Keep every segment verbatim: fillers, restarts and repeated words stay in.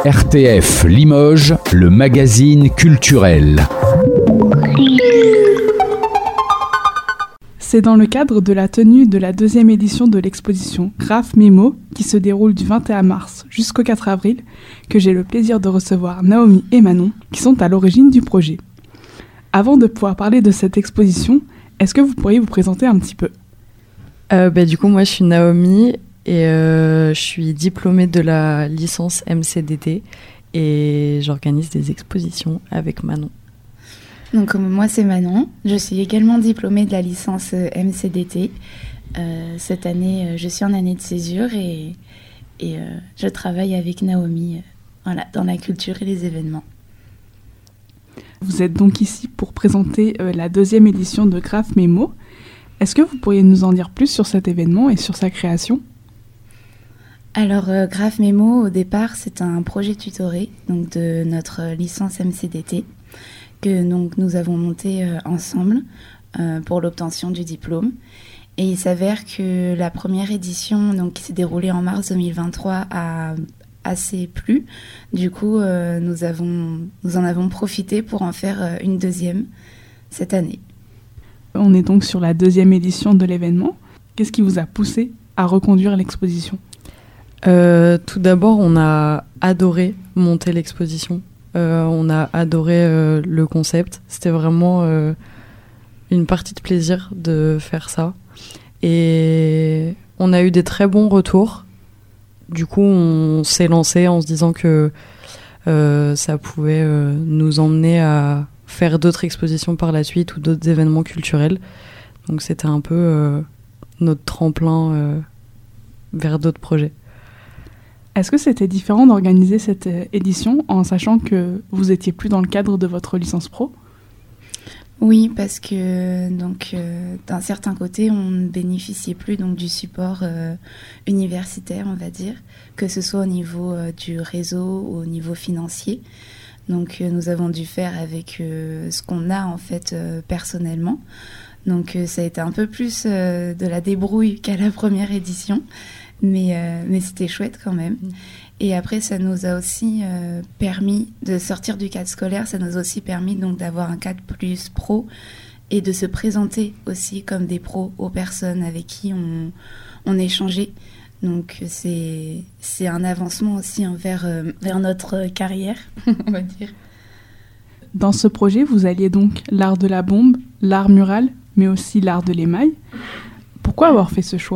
R T F Limoges, le magazine culturel. C'est dans le cadre de la tenue de la deuxième édition de l'exposition Graph Mémo, qui se déroule du vingt et un mars jusqu'au quatre avril, que j'ai le plaisir de recevoir Naomi et Manon, qui sont à l'origine du projet. Avant de pouvoir parler de cette exposition, est-ce que vous pourriez vous présenter un petit peu ? euh, bah, Du coup, moi, je suis Naomi et euh, je suis diplômée de la licence M C D T et j'organise des expositions avec Manon. Donc moi c'est Manon, je suis également diplômée de la licence M C D T. Euh, cette année je suis en année de césure et, et euh, je travaille avec Naomi euh, voilà, dans la culture et les événements. Vous êtes donc ici pour présenter euh, la deuxième édition de Graph Mémo. Est-ce que vous pourriez nous en dire plus sur cet événement et sur sa création ? Alors euh, Graph Mémo au départ c'est un projet tutoré donc, de notre licence M C D T. Que donc, nous avons monté euh, ensemble euh, pour l'obtention du diplôme. Et il s'avère que la première édition, donc, qui s'est déroulée en mars deux mille vingt-trois, a assez plu. Du coup, euh, nous, avons, nous en avons profité pour en faire euh, une deuxième cette année. On est donc sur la deuxième édition de l'événement. Qu'est-ce qui vous a poussé à reconduire l'exposition ? euh, Tout d'abord, on a adoré monter l'exposition. Euh, on a adoré euh, le concept. C'était vraiment euh, une partie de plaisir de faire ça. Et on a eu des très bons retours. Du coup, on s'est lancé en se disant que euh, ça pouvait euh, nous emmener à faire d'autres expositions par la suite ou d'autres événements culturels. Donc c'était un peu euh, notre tremplin euh, vers d'autres projets. Est-ce que c'était différent d'organiser cette édition en sachant que vous étiez plus dans le cadre de votre licence pro ? Oui, parce que donc euh, d'un certain côté, on ne bénéficiait plus donc du support euh, universitaire, on va dire, que ce soit au niveau euh, du réseau ou au niveau financier. Donc euh, nous avons dû faire avec euh, ce qu'on a en fait euh, personnellement. Donc euh, ça a été un peu plus euh, de la débrouille qu'à la première édition. Mais, euh, mais c'était chouette quand même. Et après, ça nous a aussi euh, permis de sortir du cadre scolaire. Ça nous a aussi permis donc, d'avoir un cadre plus pro et de se présenter aussi comme des pros aux personnes avec qui on, on échangeait. Donc, c'est, c'est un avancement aussi hein, vers, euh, vers notre carrière, on va dire. Dans ce projet, vous alliez donc l'art de la bombe, l'art mural, mais aussi l'art de l'émail. Pourquoi avoir fait ce choix ?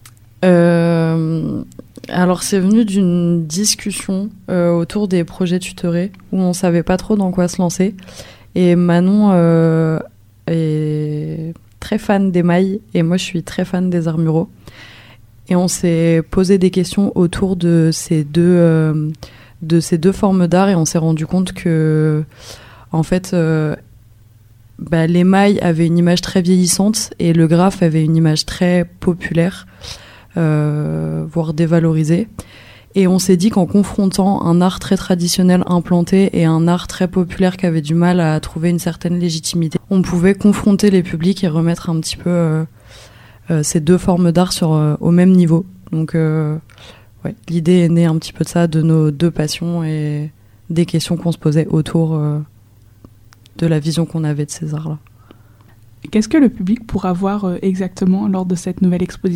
Euh, alors c'est venu d'une discussion euh, autour des projets tutorés où on savait pas trop dans quoi se lancer et Manon euh, est très fan d'émail et moi je suis très fan des arts muraux et on s'est posé des questions autour de ces deux euh, de ces deux formes d'art et on s'est rendu compte que en fait euh, bah, l'émail avait une image très vieillissante et le graphe avait une image très populaire. Euh, voire dévalorisé. Et on s'est dit qu'en confrontant un art très traditionnel implanté et un art très populaire qui avait du mal à trouver une certaine légitimité, on pouvait confronter les publics et remettre un petit peu euh, euh, ces deux formes d'art sur, euh, au même niveau. Donc euh, ouais, l'idée est née un petit peu de ça, de nos deux passions et des questions qu'on se posait autour euh, de la vision qu'on avait de ces arts-là. Qu'est-ce que le public pourra voir euh, exactement lors de cette nouvelle exposition ?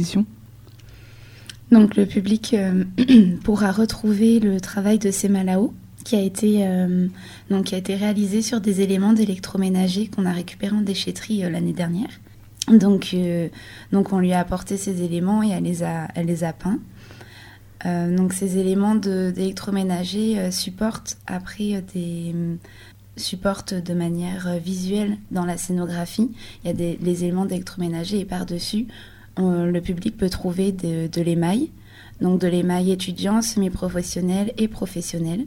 Donc le public euh, pourra retrouver le travail de Semalao qui a été euh, donc qui a été réalisé sur des éléments d'électroménager qu'on a récupérés en déchetterie euh, l'année dernière. Donc euh, donc on lui a apporté ces éléments et elle les a elle les a peints. Euh, donc ces éléments de, d'électroménager euh, supportent après euh, des euh, supportent de manière euh, visuelle dans la scénographie. Il y a des les éléments d'électroménager et par-dessus on, le public peut trouver de, de l'émail, donc de l'émail étudiant, semi-professionnel et professionnel.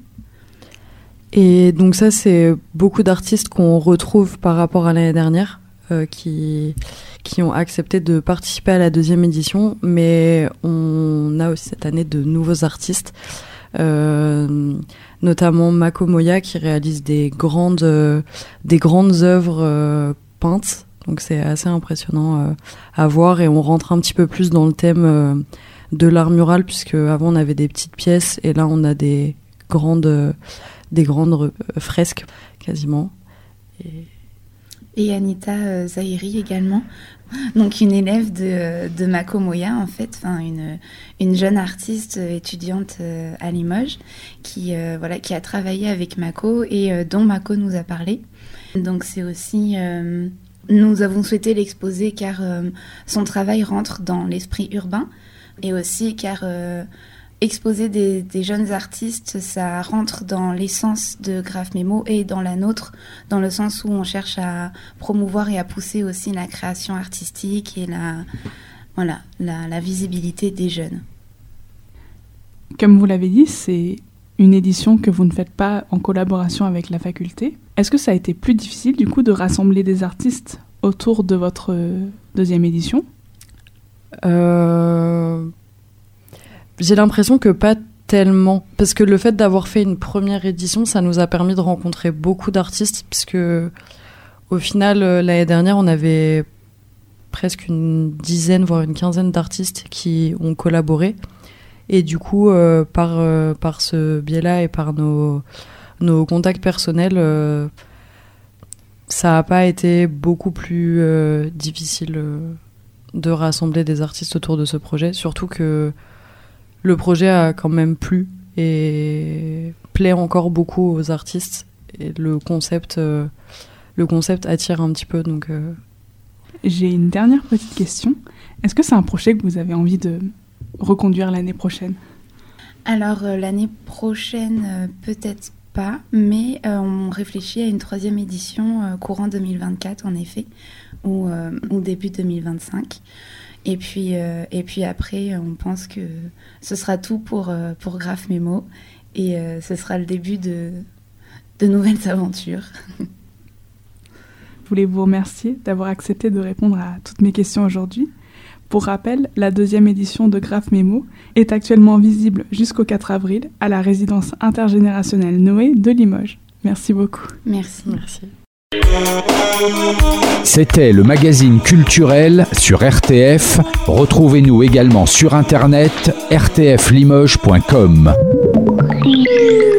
Et donc ça, c'est beaucoup d'artistes qu'on retrouve par rapport à l'année dernière, euh, qui, qui ont accepté de participer à la deuxième édition, mais on a aussi cette année de nouveaux artistes, euh, notamment Mako Moya qui réalise des grandes, euh, des grandes œuvres euh, peintes. Donc c'est assez impressionnant euh, à voir et on rentre un petit peu plus dans le thème euh, de l'art mural puisque avant on avait des petites pièces et là on a des grandes, des grandes fresques quasiment. Et... Et Anita euh, Zahiri également, donc une élève de, de Mako Moya en fait, enfin une, une jeune artiste étudiante euh, à Limoges qui, euh, voilà, qui a travaillé avec Mako et euh, dont Mako nous a parlé. Donc c'est aussi, euh, nous avons souhaité l'exposer car euh, son travail rentre dans l'esprit urbain et aussi car... Euh, exposer des, des jeunes artistes, ça rentre dans l'essence de Graph Memo et dans la nôtre, dans le sens où on cherche à promouvoir et à pousser aussi la création artistique et la, voilà, la, la visibilité des jeunes. Comme vous l'avez dit, c'est une édition que vous ne faites pas en collaboration avec la faculté. Est-ce que ça a été plus difficile du coup de rassembler des artistes autour de votre deuxième édition ? Euh... J'ai l'impression que pas tellement, parce que le fait d'avoir fait une première édition, ça nous a permis de rencontrer beaucoup d'artistes, puisque au final, l'année dernière, on avait presque une dizaine, voire une quinzaine d'artistes qui ont collaboré. Et du coup, euh, par, euh, par ce biais-là et par nos, nos contacts personnels, euh, ça n'a pas été beaucoup plus euh, difficile euh, de rassembler des artistes autour de ce projet, surtout que le projet a quand même plu et plaît encore beaucoup aux artistes. Et le concept, euh, le concept attire un petit peu. Donc, euh... J'ai une dernière petite question. Est-ce que c'est un projet que vous avez envie de reconduire l'année prochaine ? Alors, euh, l'année prochaine, euh, peut-être pas, mais euh, on réfléchit à une troisième édition euh, courant deux mille vingt-quatre, en effet, ou, euh, ou début deux mille vingt-cinq. Et puis, euh, et puis après, on pense que ce sera tout pour, euh, pour Graph Memo et euh, ce sera le début de, de nouvelles aventures. Je voulais vous remercier d'avoir accepté de répondre à toutes mes questions aujourd'hui. Pour rappel, la deuxième édition de Graph Memo est actuellement visible jusqu'au quatre avril à la résidence intergénérationnelle Noé de Limoges. Merci beaucoup. Merci. Merci. C'était le magazine culturel sur R T F. Retrouvez-nous également sur internet r t f limoges point com.